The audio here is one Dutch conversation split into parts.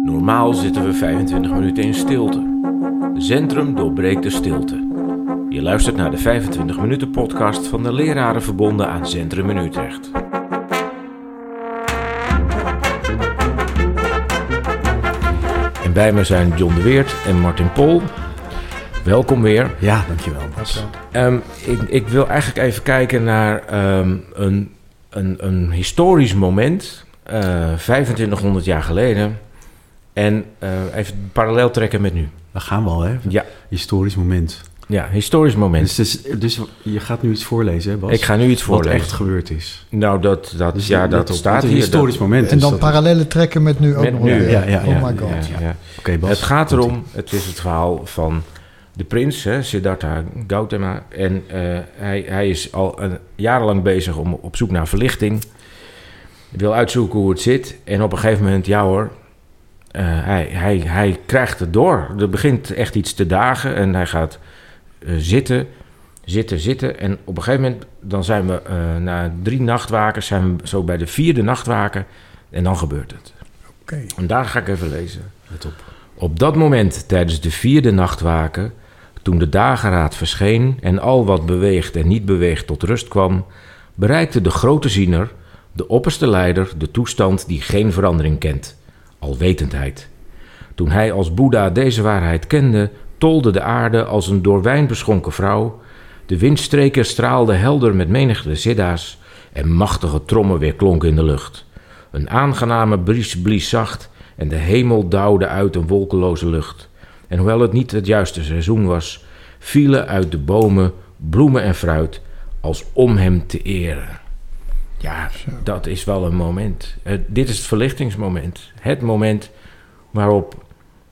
Normaal zitten we 25 minuten in stilte. Zentrum doorbreekt de stilte. Je luistert naar de 25 minuten podcast van de leraren verbonden aan Zentrum in Utrecht. En bij me zijn John de Weert en Martin Pol. Welkom weer. Ja, dankjewel Bas. Ik wil eigenlijk even kijken naar een historisch moment, 2500 jaar geleden. En even parallel trekken met nu. Daar gaan we al, hè? Ja. Historisch moment. Ja, historisch moment. Dus je gaat nu iets voorlezen, hè Bas? Ik ga nu iets voorlezen. Wat echt gebeurd is. Nou, dat staat een hier. historisch moment. En dan parallellen trekken met nu ook met nog. nu. Ja. Oh my god. Ja. Oké, Bas. Het gaat erom, het is het verhaal van de prins, Siddhartha Gautama. En hij is al jarenlang bezig om op zoek naar verlichting. Hij wil uitzoeken hoe het zit. En op een gegeven moment, ja hoor, hij krijgt het door. Er begint echt iets te dagen en hij gaat zitten. En op een gegeven moment, dan zijn we na 3 nachtwaken, zijn we zo bij de 4e nachtwaken. En dan gebeurt het. Okay. En daar ga ik even lezen. Let op. Op dat moment, tijdens de 4e nachtwaken, toen de dageraad verscheen en al wat beweegt en niet beweegt tot rust kwam, bereikte de grote ziener, de opperste leider, de toestand die geen verandering kent, alwetendheid. Toen hij als Boeddha deze waarheid kende, tolde de aarde als een door wijn beschonken vrouw, de windstreken straalden helder met menigte siddha's en machtige trommen weerklonken in de lucht. Een aangename bries blies zacht en de hemel dauwde uit een wolkeloze lucht. En hoewel het niet het juiste seizoen was, vielen uit de bomen bloemen en fruit als om hem te eren. Ja, dat is wel een moment. Dit is het verlichtingsmoment. Het moment waarop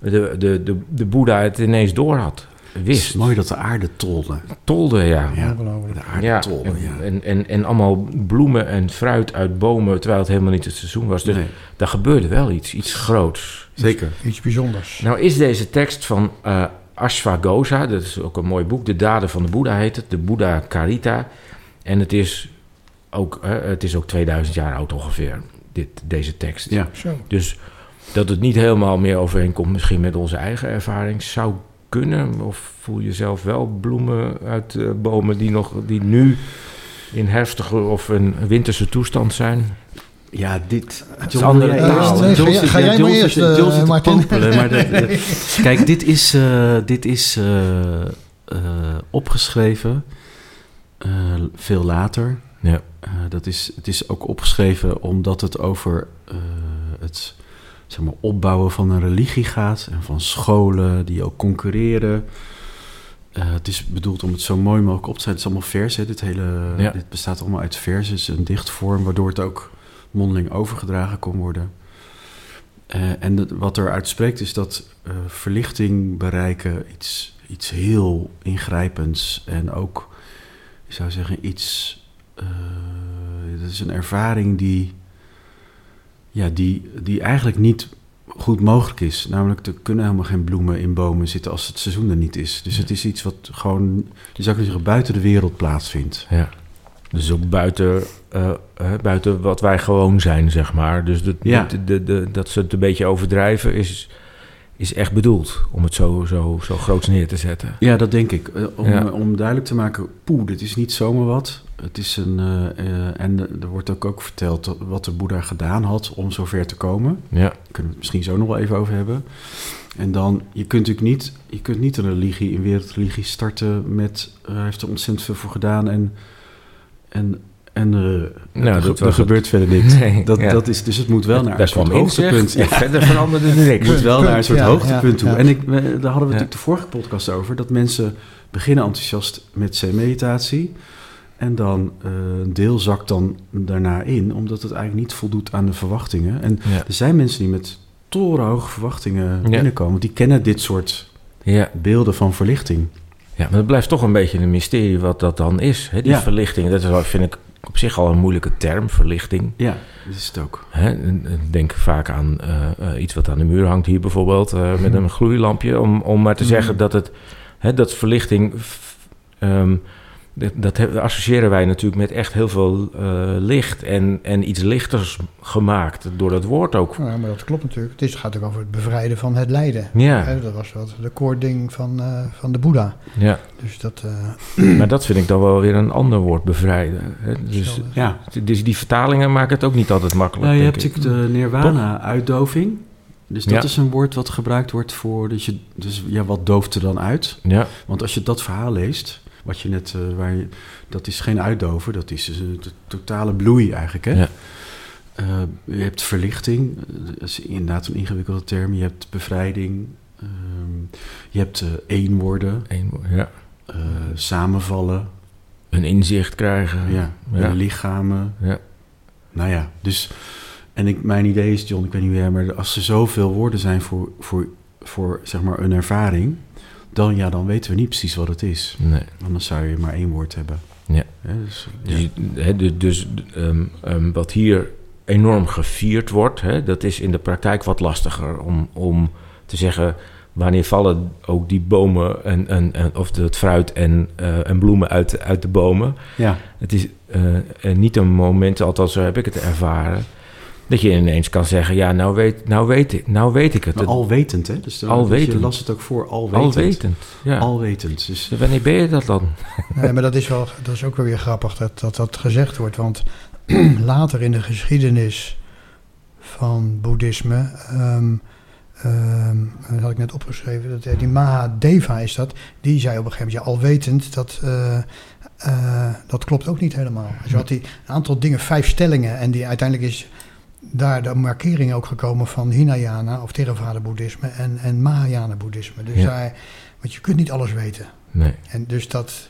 de Boeddha het ineens door had. Wist. Het is mooi dat de aarde tolde. Tolde, ja. De aarde tolde, En allemaal bloemen en fruit uit bomen, terwijl het helemaal niet het seizoen was. Dus daar gebeurde wel iets groots. Zeker. Iets bijzonders. Nou is deze tekst van Ashwaghosa, dat is ook een mooi boek, De Daden van de Boeddha heet het, de Boeddha Carita. En het is ook 2000 jaar oud ongeveer, deze tekst. Ja. Zo. Dus dat het niet helemaal meer overeenkomt misschien met onze eigen ervaring zou kunnen. Of voel je zelf wel bloemen uit bomen die nu in herfstige of een winterse toestand zijn? Ja, dit... is andere taal. Ga jij maar eerst, Martin. Kijk, dit is opgeschreven veel later. Ja. Het is ook opgeschreven omdat het over het opbouwen van een religie gaat en van scholen die ook concurreren. Het is bedoeld om het zo mooi mogelijk op te zetten. Het is allemaal verzen. Dit bestaat allemaal uit verzen. Het is een dichtvorm waardoor het ook mondeling overgedragen kon worden. En wat eruit spreekt is dat verlichting bereiken iets heel ingrijpends en ook, ik zou zeggen, dat is een ervaring die eigenlijk niet goed mogelijk is. Namelijk, er kunnen helemaal geen bloemen in bomen zitten als het seizoen er niet is. Dus het is iets wat gewoon, je zou kunnen zeggen, buiten de wereld plaatsvindt. Ja. Dus ook buiten wat wij gewoon zijn, zeg maar. Dus dat ze het een beetje overdrijven is echt bedoeld om het zo groots neer te zetten. Ja, dat denk ik. Om duidelijk te maken, dit is niet zomaar wat. Het is en er wordt ook verteld wat de Boeddha gedaan had om zover te komen. Ja. Daar kunnen we het misschien zo nog wel even over hebben. En dan, je kunt niet een religie, een wereldreligie starten met, hij heeft er ontzettend veel voor gedaan er gebeurt verder niks. Nee, dus het moet wel naar een soort hoogtepunt. Ja. Verder veranderde er niks. Het moet wel naar een soort hoogtepunt toe. Ja. En daar hadden we natuurlijk de vorige podcast over, dat mensen beginnen enthousiast met zen-meditatie. En dan een deel zakt dan daarna in, omdat het eigenlijk niet voldoet aan de verwachtingen. En er zijn mensen die met torenhoge verwachtingen binnenkomen. Want die kennen dit soort beelden van verlichting. Ja, maar het blijft toch een beetje een mysterie wat dat dan is. Hè? Die verlichting, dat vind ik op zich al een moeilijke term, verlichting. Ja, dat is het ook. Denk vaak aan iets wat aan de muur hangt hier bijvoorbeeld, met een gloeilampje. Om maar te zeggen dat dat verlichting Dat associëren wij natuurlijk met echt heel veel licht en iets lichters gemaakt door dat woord ook. Ja, maar dat klopt natuurlijk. Het gaat ook over het bevrijden van het lijden. Ja. Dat was wat de core ding van de Boeddha. Ja. Dus dat... Maar dat vind ik dan wel weer een ander woord, bevrijden. Dus die vertalingen maken het ook niet altijd makkelijk. Nou, je hebt natuurlijk de nirvana-uitdoving. Dus dat is een woord wat gebruikt wordt voor... wat dooft er dan uit? Ja. Want als je dat verhaal leest... Wat je net, dat is geen uitdoven, dat is de totale bloei eigenlijk. Hè? Ja. Je hebt verlichting, dat is inderdaad een ingewikkelde term. Je hebt bevrijding, je hebt één worden, samenvallen. Een inzicht krijgen. Lichamen. Ja. Nou ja, dus... En mijn idee is, John, ik weet niet meer, maar als er zoveel woorden zijn voor zeg maar een ervaring... Dan weten we niet precies wat het is. Nee. Anders zou je maar één woord hebben. Ja. Dus wat hier enorm gevierd wordt... dat is in de praktijk wat lastiger om te zeggen... wanneer vallen ook die bomen of het fruit en bloemen uit de bomen. Ja. Het is niet een moment, althans zo heb ik het ervaren... dat je ineens kan zeggen, ja, nou weet ik het. Maar alwetend, hè? Dus alwetend. Je las het ook voor alwetend. Alwetend, ja. Alwetend. Dus wanneer ben je dat dan? Nee, maar dat is ook wel weer grappig dat gezegd wordt. Want later in de geschiedenis van boeddhisme... dat had ik net opgeschreven. Die Mahadeva is dat. Die zei op een gegeven moment, alwetend, dat klopt ook niet helemaal. Dus had hij een aantal dingen, 5 stellingen... en die uiteindelijk is... daar de markering ook gekomen van Hinayana of Theravada-boeddhisme en Mahayana-boeddhisme. Dus want je kunt niet alles weten. Nee. En dus dat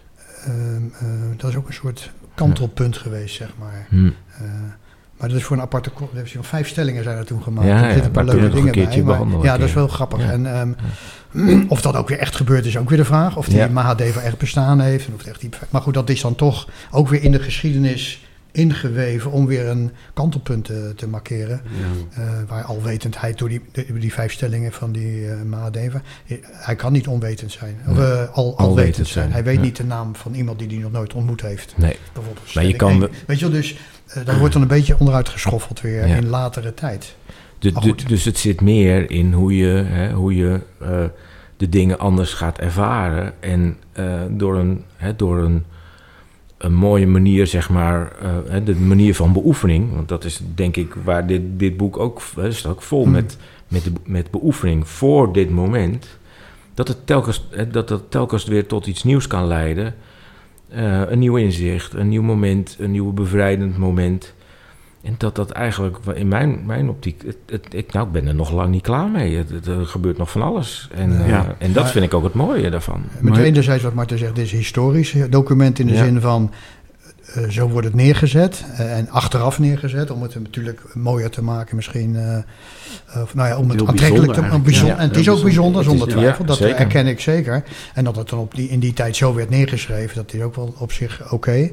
is ook een soort kantelpunt geweest, zeg maar. Maar dat is voor een aparte... 5 stellingen zijn er toen gemaakt. Er zitten een paar leuke dingen bij. Maar, dat is wel grappig. Ja. En of dat ook weer echt gebeurd is, ook weer de vraag. Of die Mahadeva echt bestaan heeft. En of het echt maar goed, dat is dan toch ook weer in de geschiedenis... ingeweven om weer een kantelpunt te markeren. Ja. Waar alwetendheid door die 5 stellingen van die Mahadeva... Hij kan niet onwetend zijn. Of alwetend zijn. Hij weet niet de naam van iemand die nog nooit ontmoet heeft. Nee. Bijvoorbeeld. Maar je kan... Weet je wel, dus dat wordt dan een beetje onderuit geschoffeld weer in latere tijd. Dus het zit meer in hoe je de dingen anders gaat ervaren. En door een mooie manier, zeg maar, de manier van beoefening. Want dat is denk ik waar dit boek ook staat ook vol met beoefening voor dit moment. Dat het telkens weer tot iets nieuws kan leiden. Een nieuw inzicht, een nieuw moment, een nieuw bevrijdend moment. En dat eigenlijk in mijn optiek... Ik ben er nog lang niet klaar mee. Er gebeurt nog van alles. En dat vind ik ook het mooie daarvan. Met enerzijds wat Marten zegt, dit is historisch document in de zin van... zo wordt het neergezet en achteraf neergezet... om het natuurlijk mooier te maken misschien... om het aantrekkelijk te maken. En het is ook bijzonder, zonder twijfel. Dat herken ik zeker. En dat het dan in die tijd zo werd neergeschreven... dat is ook wel op zich oké.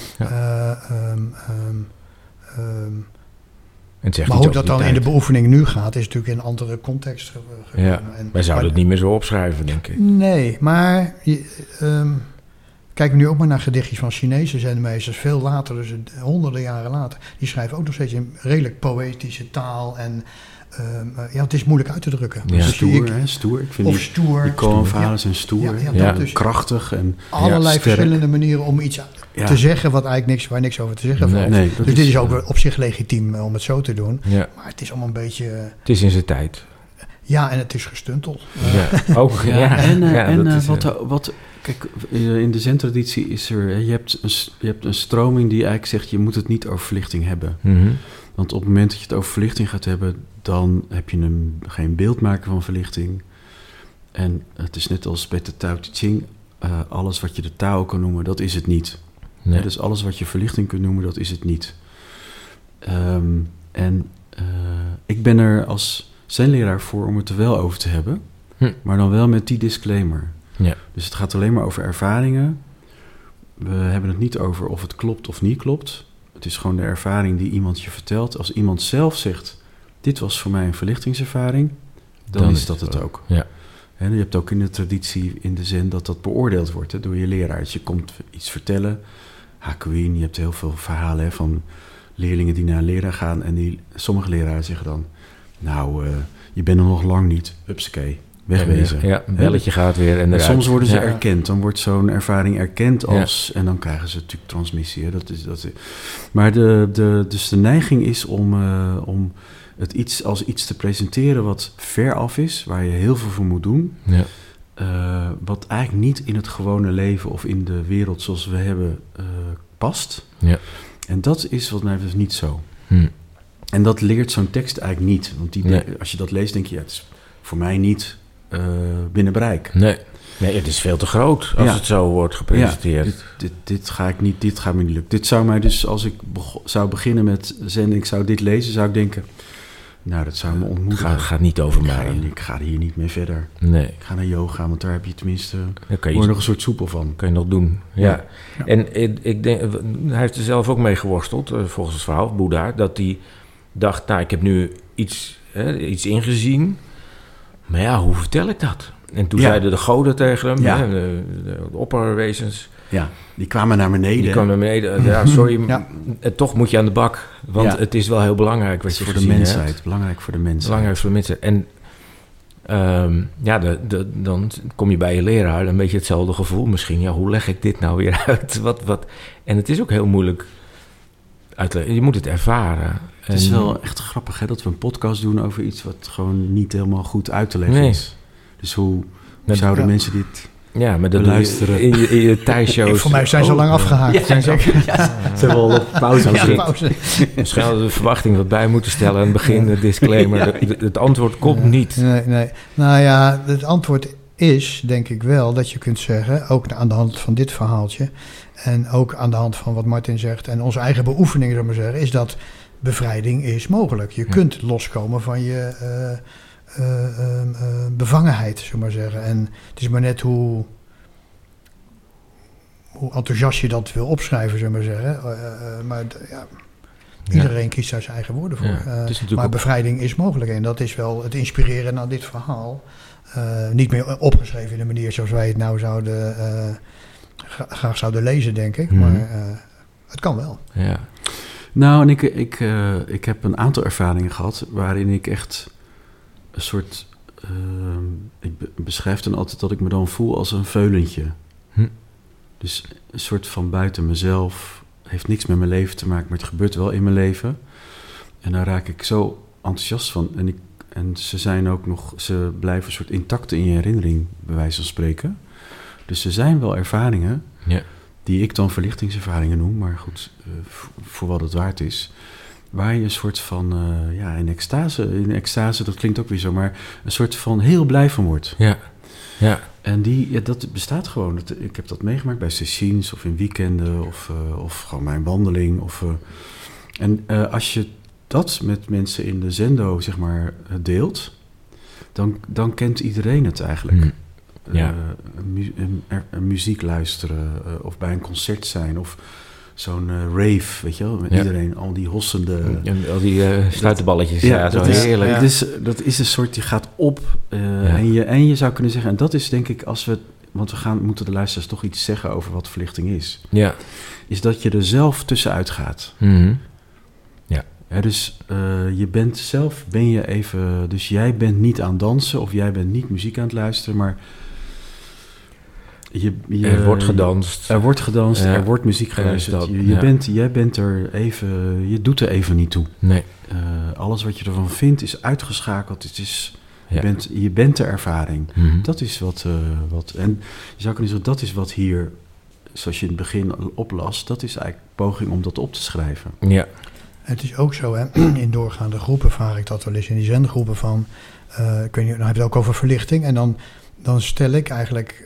Maar hoe dat dan in de beoefening nu gaat... is natuurlijk in een andere context gekomen. Ja, wij zouden het niet meer zo opschrijven, denk ik. Nee, maar... kijk nu ook maar naar gedichtjes van Chinese zenmeesters. Veel later, dus honderden jaren later. Die schrijven ook nog steeds in redelijk poëtische taal. En het is moeilijk uit te drukken. Ja. Stoer. Ik vind stoer. Die koanverhalen zijn stoer. Dus krachtig. En allerlei verschillende manieren om iets te zeggen... waar niks over te zeggen valt. Nee, dus dit is ook op zich legitiem om het zo te doen. Ja. Maar het is allemaal een beetje... Het is in zijn tijd. Ja, en het is gestunteld. Ja, ook. Kijk, in de zen-traditie is er... Je hebt een stroming die eigenlijk zegt... je moet het niet over verlichting hebben. Mm-hmm. Want op het moment dat je het over verlichting gaat hebben... dan heb je geen beeld maken van verlichting. En het is net als bij de Tao Te Ching... alles wat je de Tao kan noemen, dat is het niet. Nee. Dus alles wat je verlichting kunt noemen, dat is het niet. Ik ben er als zenleraar voor om het er wel over te hebben... maar dan wel met die disclaimer... Ja. Dus het gaat alleen maar over ervaringen. We hebben het niet over of het klopt of niet klopt. Het is gewoon de ervaring die iemand je vertelt. Als iemand zelf zegt, dit was voor mij een verlichtingservaring, dan is dat het ook. Ja. En je hebt ook in de traditie in de zen dat beoordeeld wordt door je leraars. Je komt iets vertellen. Hakuin, je hebt heel veel verhalen van leerlingen die naar een leraar gaan. En sommige leraren zeggen dan, je bent er nog lang niet. Hupsakee, wegwezen. Ja, een belletje gaat weer en soms worden ze erkend. Dan wordt zo'n ervaring erkend als... En dan krijgen ze natuurlijk transmissie. Hè. Maar dus de neiging is om het als iets te presenteren wat ver af is, waar je heel veel voor moet doen. Ja. Wat eigenlijk niet in het gewone leven of in de wereld zoals we hebben past. Ja. En dat is wat mij betreft niet zo. En dat leert zo'n tekst eigenlijk niet. Want als je dat leest, denk je, het is voor mij niet binnen bereik. Nee, het is veel te groot als het zo wordt gepresenteerd. Ja, dit gaat me niet lukken. Dit zou mij dus, als ik zou beginnen met zen en ik zou dit lezen, zou ik denken, dat zou me ontmoedigen. Gaat niet over mij. Ik ga hier niet mee verder. Nee. Ik ga naar yoga, want daar heb je tenminste nog een soort soepel van. Kan je nog doen, ja. En ik denk, hij heeft er zelf ook mee geworsteld, volgens het verhaal, Boeddha, dat hij dacht, ik heb nu iets ingezien, maar hoe vertel ik dat? En toen zeiden de goden tegen hem, de opperwezens. Ja, die kwamen naar beneden. Ja, sorry, toch moet je aan de bak. Want het is wel heel belangrijk wat je voor de mensheid. Hebt. Belangrijk voor de mensheid. En dan kom je bij je leraar, een beetje hetzelfde gevoel misschien. Ja, hoe leg ik dit nou weer uit? Wat? En het is ook heel moeilijk uitleggen. Je moet het ervaren. Het is wel echt grappig dat we een podcast doen over iets wat gewoon niet helemaal goed uit te leggen is. Dus hoe zouden mensen dit... Ja, maar dat luisteren in je thuisshows. Voor mij zijn ze al lang afgehaakt. Ze hebben al op pauze. Misschien hadden we de verwachting wat bij moeten stellen aan het begin, de disclaimer. Het antwoord komt niet. Nee. Nou ja, het antwoord is, denk ik wel, dat je kunt zeggen, ook aan de hand van dit verhaaltje, en ook aan de hand van wat Martin zegt, en onze eigen beoefeningen, zullen we zeggen, is dat bevrijding is mogelijk. Je kunt loskomen van je... bevangenheid, zullen we maar zeggen. En het is maar net hoe enthousiast je dat wil opschrijven, zullen we maar zeggen. Iedereen kiest daar zijn eigen woorden voor. Maar bevrijding is mogelijk. En dat is wel het inspireren naar dit verhaal. Niet meer opgeschreven in de manier zoals wij het nou graag zouden lezen, denk ik. Maar het kan wel. Ja. Nou, en ik heb een aantal ervaringen gehad waarin ik echt een soort... ik beschrijf dan altijd dat ik me dan voel als een veulentje. Dus een soort van buiten mezelf. Heeft niks met mijn leven te maken, maar het gebeurt wel in mijn leven. En daar raak ik zo enthousiast van. En ze blijven een soort intact in je herinnering, bij wijze van spreken. Dus er zijn wel ervaringen, die ik dan verlichtingservaringen noem, maar goed, voor wat het waard is. Waar je een soort van, in extase, dat klinkt ook weer zo, maar een soort van heel blij van wordt. Ja. En dat bestaat gewoon. Ik heb dat meegemaakt bij sessies of in weekenden of gewoon mijn wandeling. Als je dat met mensen in de zendo, zeg maar, deelt, dan kent iedereen het eigenlijk. Muziek luisteren of bij een concert zijn of zo'n rave, weet je wel, met iedereen, al die hossende... En al die sluiterballetjes, zo heerlijk. Ja. Dus dat is een soort, je gaat op en je zou kunnen zeggen, en dat is denk ik want moeten de luisteraars toch iets zeggen over wat verlichting is. Ja. Is dat je er zelf tussenuit gaat. Mm-hmm. Ja, dus ben je even... Dus jij bent niet aan het dansen of jij bent niet muziek aan het luisteren, maar... Er wordt gedanst. Er wordt muziek geluisterd. Jij bent er even... Je doet er even niet toe. Nee. Alles wat je ervan vindt is uitgeschakeld. Het is... Je bent de ervaring. Mm-hmm. Dat is wat... En je zou kunnen zeggen, dat is wat hier... Zoals je in het begin oplas, dat is eigenlijk poging om dat op te schrijven. Ja. Het is ook zo, hè, in doorgaande groepen vraag ik dat wel eens in die zendgroepen van... ik weet niet, dan heb je het ook over verlichting. En dan stel ik eigenlijk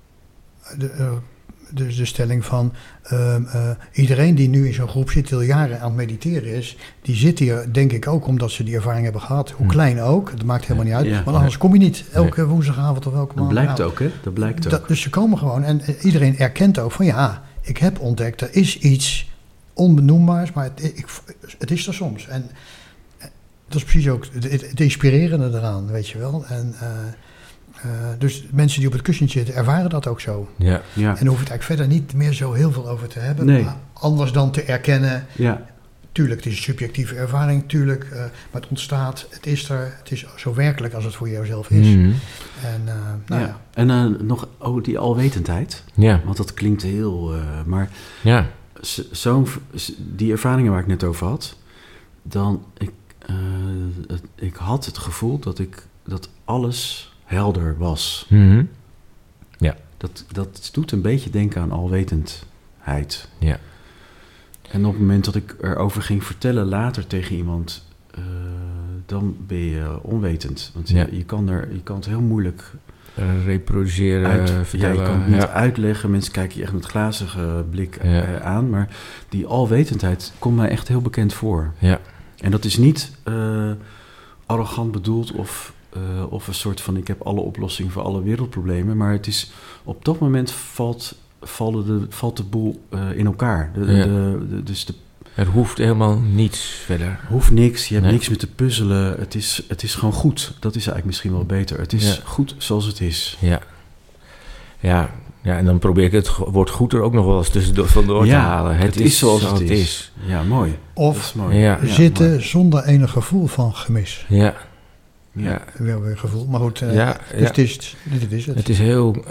de stelling van... iedereen die nu in zo'n groep zit, die al jaren aan het mediteren is... die zit hier, denk ik ook, omdat ze die ervaring hebben gehad. Hoe klein ook, het maakt helemaal niet uit. Ja, want anders kom je niet elke woensdagavond of elke maand. Dat blijkt ook, hè? Dat blijkt ook. Dus ze komen gewoon en iedereen erkent ook van... ja, ik heb ontdekt, er is iets onbenoembaars, maar het is er soms. En dat is precies ook het inspirerende eraan, weet je wel. En Dus mensen die op het kussentje zitten, ervaren dat ook zo. Ja. En daar hoef je het eigenlijk verder niet meer zo heel veel over te hebben. Nee. Maar anders dan te erkennen. Ja. Tuurlijk, het is een subjectieve ervaring, tuurlijk. Maar het ontstaat, het is er. Het is zo werkelijk als het voor jouzelf is. Mm-hmm. En, En nog die alwetendheid. Ja. Want dat klinkt heel... maar Ja. Die ervaringen waar ik net over had... dan... Ik had het gevoel dat alles helder was. Mm-hmm. Ja. Dat doet een beetje denken aan alwetendheid. Ja. En op het moment dat ik erover ging vertellen later tegen iemand... dan ben je onwetend. Want je kan het heel moeilijk... reproduceren, vertellen. Ja, je kan het niet uitleggen. Mensen kijken je echt met glazige blik aan. Maar die alwetendheid komt mij echt heel bekend voor. Ja. En dat is niet arrogant bedoeld of een soort van... ik heb alle oplossingen voor alle wereldproblemen. Maar het is op dat moment valt de boel in elkaar. Er hoeft helemaal niets verder. Hoeft niks, je hebt niks meer te puzzelen. Het is gewoon goed. Dat is eigenlijk misschien wel beter. Het is goed zoals het is. Ja, en dan probeer ik het woord goed er ook nog wel eens vandoor te halen. Het is zoals het is. Ja, mooi. Of mooi. zitten mooi. Zonder enig gevoel van gemis. Ja. Wel weer gevoel, maar goed. Dit is het. Het is heel...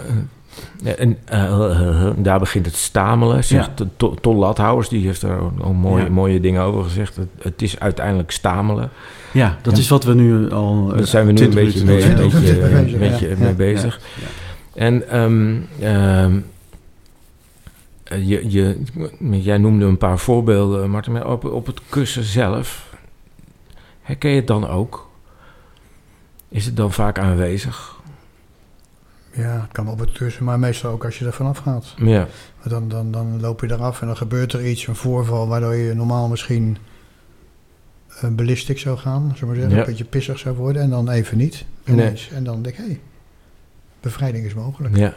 daar begint het stamelen. Ton Lathouwers, die heeft er al mooie dingen over gezegd. Het is uiteindelijk stamelen. Ja, dat is wat we nu al... Daar zijn we nu een beetje mee bezig. Ja. En jij noemde een paar voorbeelden, Martin, maar op het kussen zelf, herken je het dan ook? Is het dan vaak aanwezig? Ja, het kan op het kussen, maar meestal ook als je er vanaf gaat. Ja. Dan loop je eraf en dan gebeurt er iets, een voorval, waardoor je normaal misschien ballistisch zou gaan, zullen we zeggen, een beetje pissig zou worden en dan even niet. Ineens. En dan denk ik, bevrijding is mogelijk. Ja.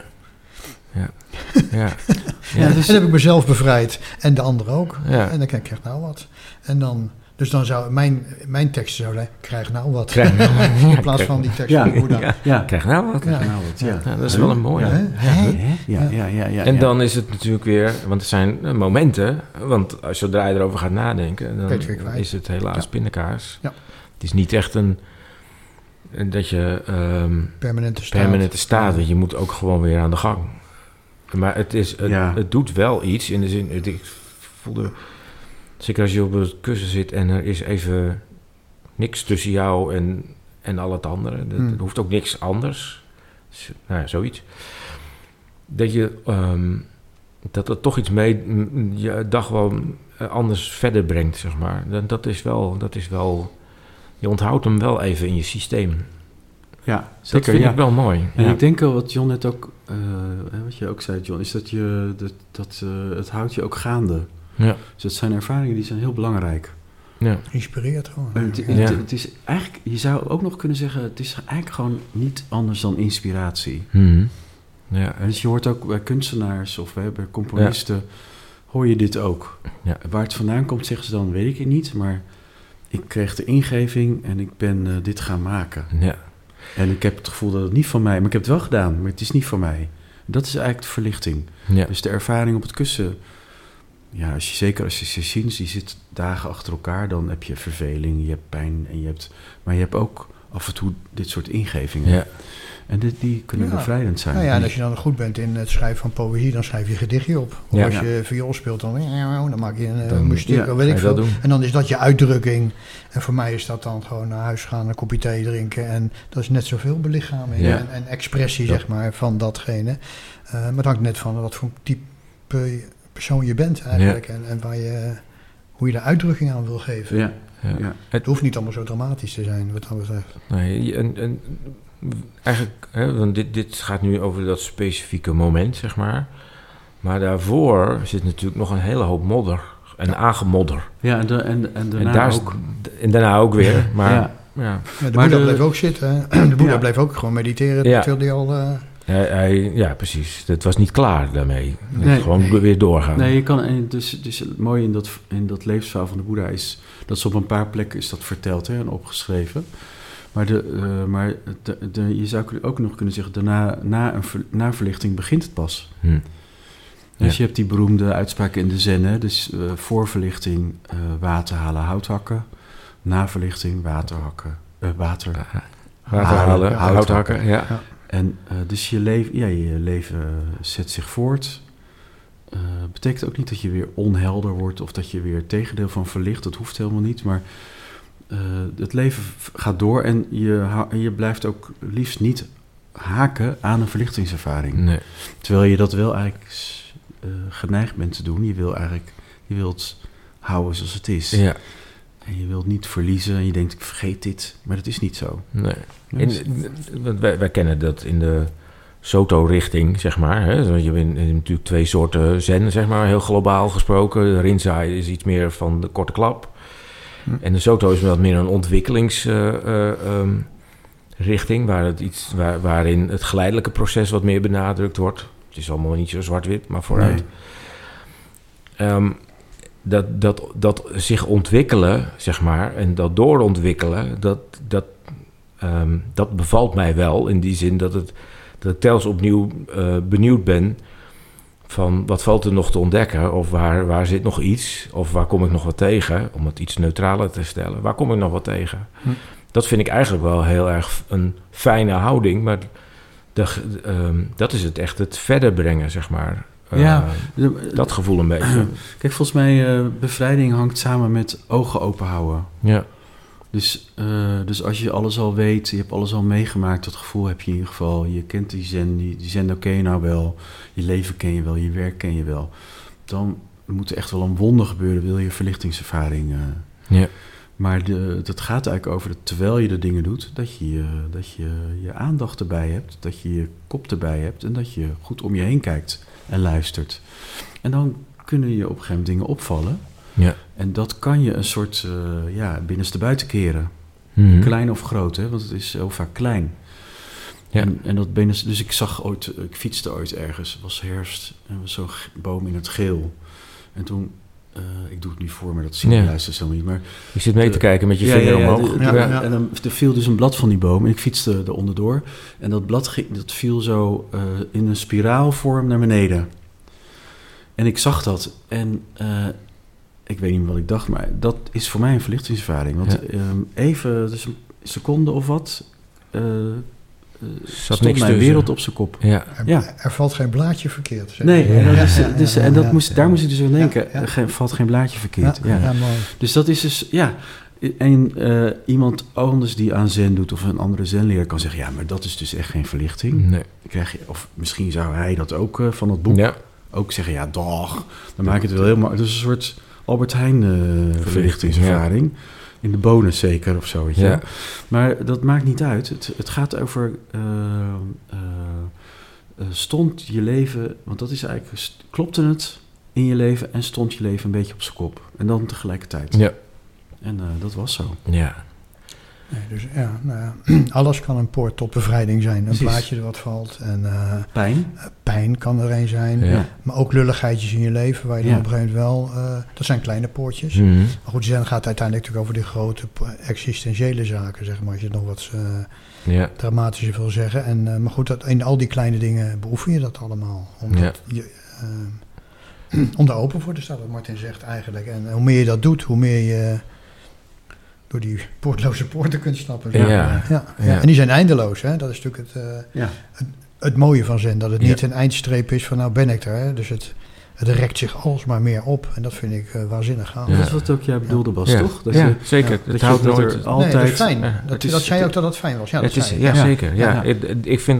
Dus... En dan heb ik mezelf bevrijd en de ander ook. Ja. En dan krijg ik nou wat. En dan... Dus dan zou mijn tekst zou zijn, krijg nou wat. In plaats van die tekst van de Boeddha. Ja, krijg nou wat. Ja, dat is wel een mooie. Ja. En dan is het natuurlijk weer, want er zijn momenten, want zodra je erover gaat nadenken, dan is het helaas pindakaas. Ja. Het is niet echt dat je permanente staat, want je moet ook gewoon weer aan de gang. Maar het doet wel iets, in de zin, ik voelde... Zeker als je op het kussen zit en er is even niks tussen jou en al het andere. Er hoeft ook niks anders. Nou ja, zoiets. Dat het toch iets mee je dag wel anders verder brengt, zeg maar. Dat is wel... Je onthoudt hem wel even in je systeem. Ja, zeker. Dat vind ik wel mooi. En ik denk wat John net ook... wat je ook zei, John, is dat het houdt je ook gaande. Ja. Dus het zijn ervaringen die zijn heel belangrijk. Ja. Inspireert gewoon. Het is eigenlijk, je zou ook nog kunnen zeggen, het is eigenlijk gewoon niet anders dan inspiratie. Mm-hmm. Ja. En dus je hoort ook bij kunstenaars of bij componisten, hoor je dit ook. Ja. Waar het vandaan komt, zeggen ze dan, weet ik het niet, maar ik kreeg de ingeving en ik ben dit gaan maken. Ja. En ik heb het gevoel dat het niet van mij, maar ik heb het wel gedaan, maar het is niet van mij. Dat is eigenlijk de verlichting. Ja. Dus de ervaring op het kussen... Ja, als je sessies, die zit dagen achter elkaar, dan heb je verveling, je hebt pijn, maar je hebt ook af en toe dit soort ingevingen. Ja. En die kunnen bevrijdend zijn. Nou ja, en als je dan goed bent in het schrijven van poëzie, dan schrijf je een gedichtje op. Of als je viool speelt, dan maak je een muziek, weet ik veel. En dan is dat je uitdrukking. En voor mij is dat dan gewoon naar huis gaan, een kopje thee drinken. En dat is net zoveel belichaming en expressie, zeg maar, van datgene. Maar het hangt net van wat voor type persoon je bent eigenlijk en hoe je de uitdrukking aan wil geven. Ja. Het hoeft niet allemaal zo dramatisch te zijn, wat dat betreft. Nee, en eigenlijk, want dit gaat nu over dat specifieke moment, zeg maar. Maar daarvoor zit natuurlijk nog een hele hoop modder en aangemodder. Ja, en daarna ook. En daarna ook weer, maar... Ja, de Boeddha bleef ook zitten. De Boeddha bleef ook gewoon mediteren, terwijl hij al... Ja, precies. Het was niet klaar daarmee. Gewoon weer doorgaan. Nee, je kan. Dus mooi in dat levensverhaal van de Boeddha is dat ze op een paar plekken is dat verteld en opgeschreven. Maar, je zou ook nog kunnen zeggen, na verlichting begint het pas. Dus je hebt die beroemde uitspraak in de Zen, hè? Dus voor verlichting water halen, hout hakken. Na verlichting water halen, hout hakken. Ja. En dus je leven zet zich voort. Betekent ook niet dat je weer onhelder wordt of dat je weer het tegendeel van verlicht. Dat hoeft helemaal niet, maar het leven gaat door en je blijft ook liefst niet haken aan een verlichtingservaring. Nee. Terwijl je dat wel eigenlijk geneigd bent te doen. Je wilt houden zoals het is. Ja. En je wilt niet verliezen en je denkt, ik vergeet dit. Maar dat is niet zo. Nee. Wij kennen dat in de Soto-richting, zeg maar. Hè? Je hebt natuurlijk 2 soorten zen, zeg maar, heel globaal gesproken. De Rinzai is iets meer van de korte klap. En de Soto is wat meer een ontwikkelingsrichting, waarin het geleidelijke proces wat meer benadrukt wordt. Het is allemaal niet zo zwart-wit, maar vooruit. Nee. Dat zich ontwikkelen, zeg maar, en dat doorontwikkelen, dat bevalt mij wel in die zin dat ik telkens opnieuw benieuwd ben van wat valt er nog te ontdekken, of waar zit nog iets, of waar kom ik nog wat tegen, om het iets neutraler te stellen. Waar kom ik nog wat tegen? Dat vind ik eigenlijk wel heel erg een fijne houding, maar dat is het echt, het verder brengen, zeg maar. Dat gevoel een beetje. Kijk, volgens mij bevrijding hangt samen met ogen open houden. Ja. Dus als je alles al weet, je hebt alles al meegemaakt, dat gevoel heb je in ieder geval. Je kent die zen ken je nou wel. Je leven ken je wel, je werk ken je wel. Dan moet er echt wel een wonder gebeuren, wil je verlichtingservaring. Ja. Maar dat gaat eigenlijk over dat terwijl je de dingen doet, dat je je aandacht erbij hebt, dat je je kop erbij hebt en dat je goed om je heen kijkt en luistert. En dan kunnen je op een gegeven moment dingen opvallen. Ja. En dat kan je een soort binnenste buiten keren. Mm-hmm. Klein of groot, hè? Want het is heel vaak klein. Ja. En dat binnenste, dus ik fietste ooit ergens, het was herfst en was zo'n boom in het geel. En toen, ik doe het nu voor me, dat zie je luistert zo niet. Maar je zit mee te kijken met je vinger omhoog. En dan viel dus een blad van die boom en ik fietste er onderdoor. En dat blad dat viel zo in een spiraalvorm naar beneden. En ik zag dat en ik weet niet meer wat ik dacht, maar dat is voor mij een verlichtingservaring. Want even, dus een seconde of wat, stond mijn wereld op zijn kop. Ja. Er valt geen blaadje verkeerd. Zeg. Nee, daar moest ik dus aan denken. Er valt geen blaadje verkeerd. Ja. Mooi. Dus dat is dus, en iemand anders die aan zen doet of een andere zenleraar kan zeggen, maar dat is dus echt geen verlichting. Nee. Of misschien zou hij dat ook van het boek ook zeggen, dag. Dan maak je het wel helemaal, het is een soort Albert Heijn verlichtingservaring. Ja. In de bonus zeker of zo. Weet je. Ja. Maar dat maakt niet uit. Het gaat over stond je leven, want dat is eigenlijk, klopte het in je leven en stond je leven een beetje op zijn kop. En dan tegelijkertijd. Ja. En dat was zo. Ja. Nee, dus alles kan een poort tot bevrijding zijn. Een plaatje er wat valt. En, pijn kan er een zijn. Ja. Maar ook lulligheidjes in je leven waar je dan op een gegeven moment wel... dat zijn kleine poortjes. Mm-hmm. Maar goed, zen gaat uiteindelijk natuurlijk over die grote existentiële zaken, zeg maar. Als je het nog wat dramatischer wil zeggen. En, maar goed, in al die kleine dingen beoefen je dat allemaal. Om daar open voor te staan, wat Martin zegt eigenlijk. En hoe meer je dat doet, hoe meer je door die poortloze poorten kunt stappen. Ja. En die zijn eindeloos. Hè? Dat is natuurlijk het mooie van zen. Dat het niet een eindstreep is van nou ben ik er. Hè? Dus het rekt zich alsmaar meer op. En dat vind ik waanzinnig gaaf. Dat is wat ook jij bedoelde, Bas, toch? Dat zeker. Dat houdt nooit altijd... Nee, dat is fijn. Dat zei ook dat het fijn was. Zeker. Ja. Ik vind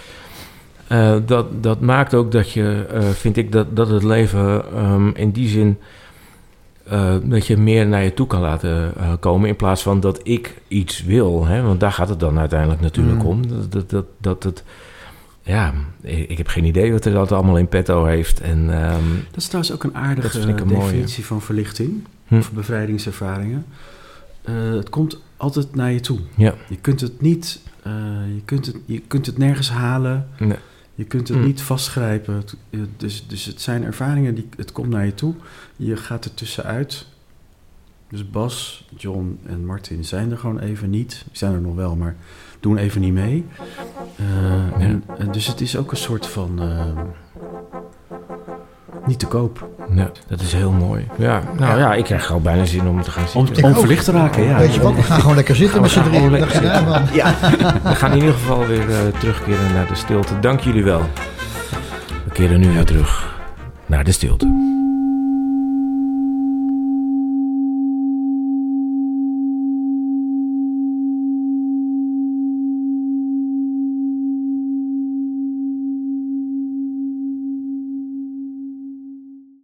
dat maakt ook dat je... vind ik dat het leven in die zin... dat je meer naar je toe kan laten komen... in plaats van dat ik iets wil. Hè? Want daar gaat het dan uiteindelijk natuurlijk om. Dat het... Ja, ik heb geen idee wat er dat allemaal in petto heeft. En, dat is trouwens ook een aardige definitie van verlichting. Of bevrijdingservaringen. Het komt altijd naar je toe. Ja. Je kunt het niet... je kunt het nergens halen. Nee. Je kunt het niet vastgrijpen. Dus het zijn ervaringen, het komt naar je toe. Je gaat er tussenuit. Dus Bas, John en Martin zijn er gewoon even niet. Die zijn er nog wel, maar doen even niet mee. En dus het is ook een soort van... niet te koop. Ja, dat is heel mooi. Ja, nou ja, ik krijg al bijna zin om te gaan zitten. Om verlicht te raken, ja. Weet je wat, we gaan gewoon lekker zitten met z'n drieën. We gaan in ieder geval weer terugkeren naar de stilte. Dank jullie wel. We keren nu weer terug naar de stilte.